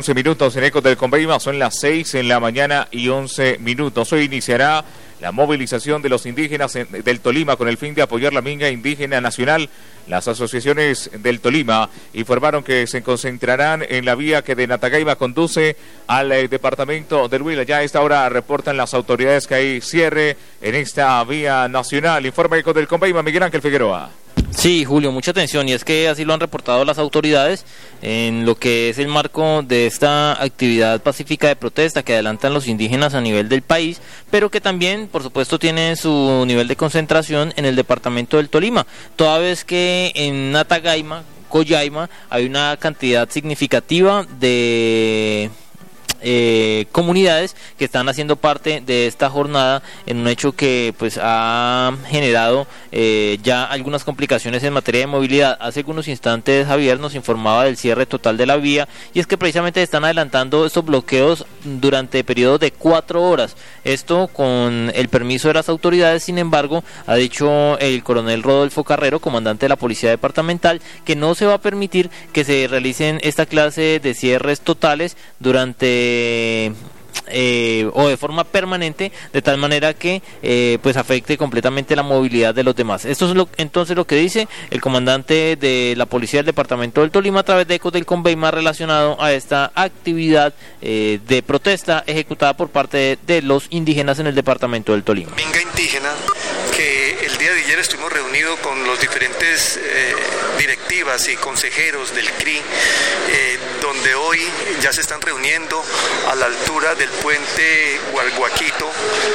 14 minutos en Ecos del Conveima, son las 6 en la mañana y 11 minutos. Hoy iniciará la movilización de los indígenas del Tolima con el fin de apoyar la minga indígena nacional. Las asociaciones del Tolima informaron que se concentrarán en la vía que de Natagaima conduce al departamento del Huila. Ya a esta hora reportan las autoridades que hay cierre en esta vía nacional. Informa Ecos del Conveima, Miguel Ángel Figueroa. Sí, Julio, mucha atención, y es que así lo han reportado las autoridades en lo que es el marco de esta actividad pacífica de protesta que adelantan los indígenas a nivel del país, pero que también, por supuesto, tiene su nivel de concentración en el departamento del Tolima, toda vez que en Natagaima, Collaima, hay una cantidad significativa de comunidades que están haciendo parte de esta jornada en un hecho que pues ha generado ya algunas complicaciones en materia de movilidad. Hace algunos instantes Javier nos informaba del cierre total de la vía, y es que precisamente están adelantando estos bloqueos durante periodos de 4 horas, esto con el permiso de las autoridades. Sin embargo, ha dicho el coronel Rodolfo Carrero, comandante de la Policía Departamental, que no se va a permitir que se realicen esta clase de cierres totales durante o de forma permanente, de tal manera que pues afecte completamente la movilidad de los demás. Esto es entonces lo que dice el comandante de la Policía del Departamento del Tolima a través de Ecos del Conveima relacionado a esta actividad de protesta ejecutada por parte de los indígenas en el Departamento del Tolima. Minga indígena, que el día de ayer estuvimos reunidos con los diferentes directivas y consejeros del CRI, donde hoy ya se están reuniendo a la altura del puente Gualguaquito,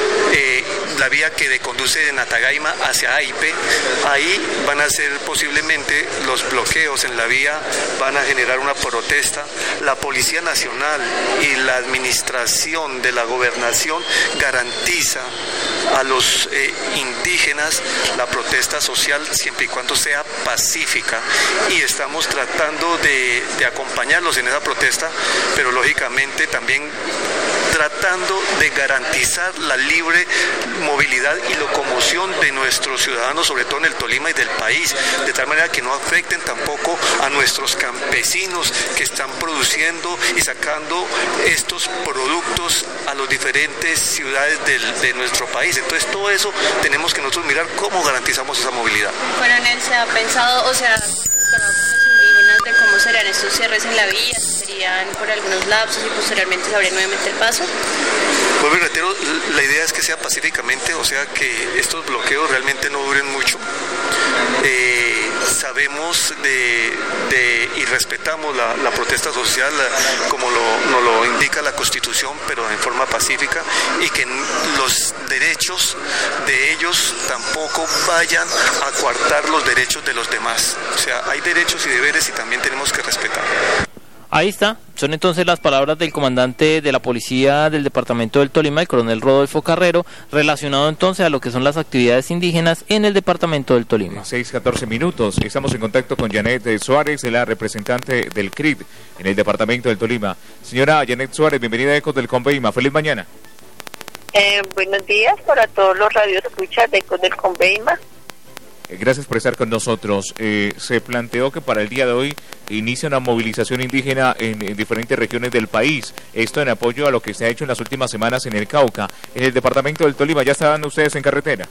la vía que conduce de Natagaima hacia Aipe. Ahí van a ser posiblemente los bloqueos en la vía, van a generar una protesta. La Policía Nacional y la administración de la gobernación garantiza a los indígenas la protesta social siempre y cuando sea pacífica, y estamos tratando de acompañarlos en esa protesta, pero lógicamente también tratando de garantizar la libre movilidad y locomoción de nuestros ciudadanos, sobre todo en el Tolima y del país, de tal manera que no afecten tampoco a nuestros campesinos que están produciendo y sacando estos productos a las diferentes ciudades de nuestro país. Entonces todo eso tenemos que nosotros mirar cómo garantizamos esa movilidad. Coronel, ¿se ha pensado o se ha consultado con los indígenas de cómo serán estos cierres en la vía? ¿Serían por algunos lapsos y posteriormente se abrirá nuevamente el paso? Pues reitero, la idea es que sea pacíficamente, o sea que estos bloqueos realmente no duren mucho. Sabemos y respetamos la protesta social como nos lo indica la Constitución, pero en forma pacífica, y que los derechos de ellos tampoco vayan a coartar los derechos de los demás. O sea, hay derechos y deberes y también tenemos que respetar. Ahí está, son entonces las palabras del comandante de la Policía del Departamento del Tolima, el coronel Rodolfo Carrero, relacionado entonces a lo que son las actividades indígenas en el Departamento del Tolima. 6:14 minutos, estamos en contacto con Janet Suárez, la representante del CRID en el Departamento del Tolima. Señora Janet Suárez, bienvenida a Ecos del Conveima, feliz mañana. Buenos días para todos los radioescuchas de Ecos del Conveima. Gracias por estar con nosotros. Se planteó que para el día de hoy inicia una movilización indígena en diferentes regiones del país. Esto en apoyo a lo que se ha hecho en las últimas semanas en el Cauca. En el Departamento del Tolima, ¿ya estaban ustedes en carretera?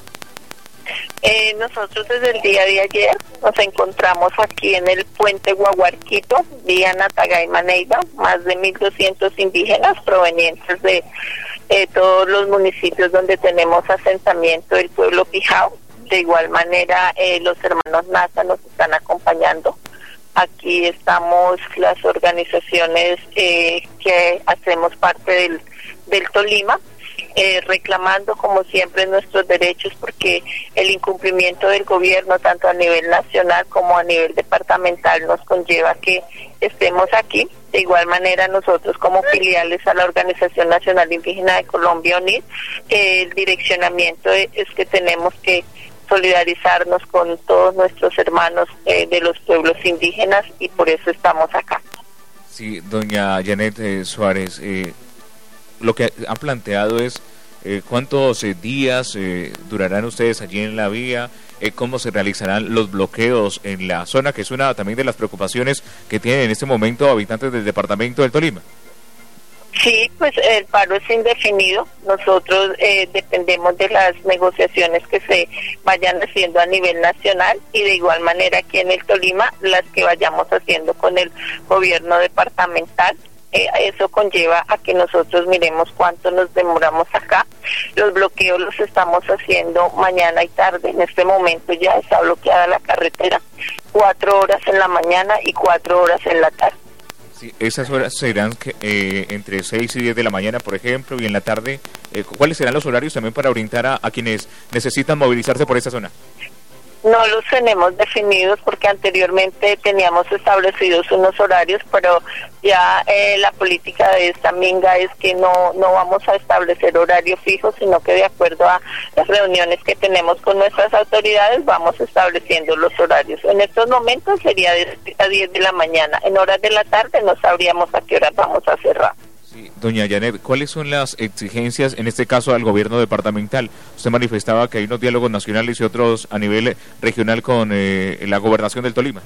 Nosotros desde el día de ayer nos encontramos aquí en el puente Guaguarquito, vía Natagaima Neiva, más de 1.200 indígenas provenientes de todos los municipios donde tenemos asentamiento del pueblo Pijao. De igual manera, los hermanos NASA nos están acompañando. Aquí estamos las organizaciones que hacemos parte del Tolima, reclamando como siempre nuestros derechos, porque el incumplimiento del gobierno, tanto a nivel nacional como a nivel departamental, nos conlleva que estemos aquí. De igual manera, nosotros como filiales a la Organización Nacional Indígena de Colombia, UNID, el direccionamiento es que tenemos que solidarizarnos con todos nuestros hermanos de los pueblos indígenas, y por eso estamos acá. Sí, doña Janet Suárez, lo que han planteado es cuántos días durarán ustedes allí en la vía, cómo se realizarán los bloqueos en la zona, que es una también de las preocupaciones que tienen en este momento habitantes del departamento del Tolima. Sí, pues el paro es indefinido. Nosotros dependemos de las negociaciones que se vayan haciendo a nivel nacional y de igual manera aquí en el Tolima las que vayamos haciendo con el gobierno departamental. Eso conlleva a que nosotros miremos cuánto nos demoramos acá. Los bloqueos los estamos haciendo mañana y tarde. En este momento ya está bloqueada la carretera, 4 horas en la mañana y 4 horas en la tarde. Sí, esas horas serán entre 6 y 10 de la mañana, por ejemplo, y en la tarde. ¿Cuáles serán los horarios también para orientar a quienes necesitan movilizarse por esa zona? No los tenemos definidos porque anteriormente teníamos establecidos unos horarios, pero ya la política de esta minga es que no vamos a establecer horario fijo, sino que de acuerdo a las reuniones que tenemos con nuestras autoridades vamos estableciendo los horarios. En estos momentos sería de 6 a 10 de la mañana. En horas de la tarde no sabríamos a qué hora vamos a cerrar. Sí, doña Janet, ¿cuáles son las exigencias, en este caso, al gobierno departamental? Usted manifestaba que hay unos diálogos nacionales y otros a nivel regional con la gobernación del Tolima.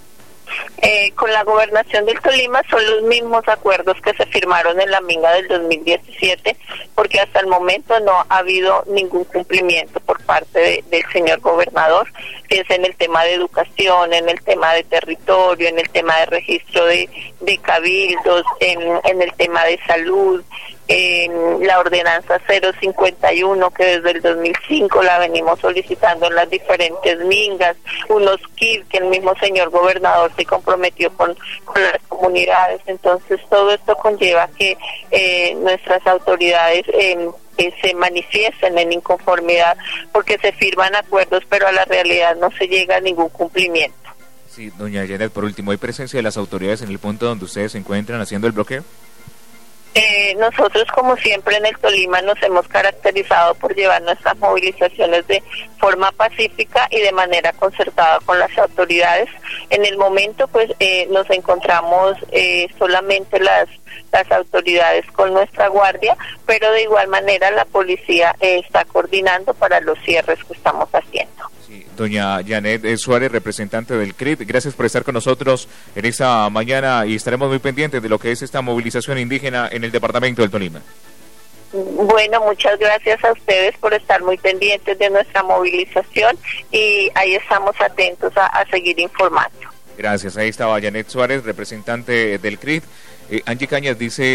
Con la gobernación del Tolima son los mismos acuerdos que se firmaron en la minga del 2017, porque hasta el momento no ha habido ningún cumplimiento por parte del señor gobernador, que es en el tema de educación, en el tema de territorio, en el tema de registro de cabildos, en el tema de salud, en la ordenanza 051 que desde el 2005 la venimos solicitando en las diferentes mingas, unos kits que el mismo señor gobernador se comprometió con las comunidades. Entonces todo esto conlleva que nuestras autoridades se manifiesten en inconformidad porque se firman acuerdos pero a la realidad no se llega a ningún cumplimiento. Sí, doña Janet, por último, ¿hay presencia de las autoridades en el punto donde ustedes se encuentran haciendo el bloqueo? Nosotros, como siempre en el Tolima, nos hemos caracterizado por llevar nuestras movilizaciones de forma pacífica y de manera concertada con las autoridades. En el momento, pues, nos encontramos solamente las autoridades con nuestra guardia, pero de igual manera la policía está coordinando para los cierres que estamos haciendo. Sí, doña Janet Suárez, representante del CRIT, gracias por estar con nosotros en esta mañana y estaremos muy pendientes de lo que es esta movilización indígena en el departamento del Tolima. Bueno, muchas gracias a ustedes por estar muy pendientes de nuestra movilización y ahí estamos atentos a seguir informando. Gracias, ahí estaba Janet Suárez, representante del CRIT. Angie Cañas dice...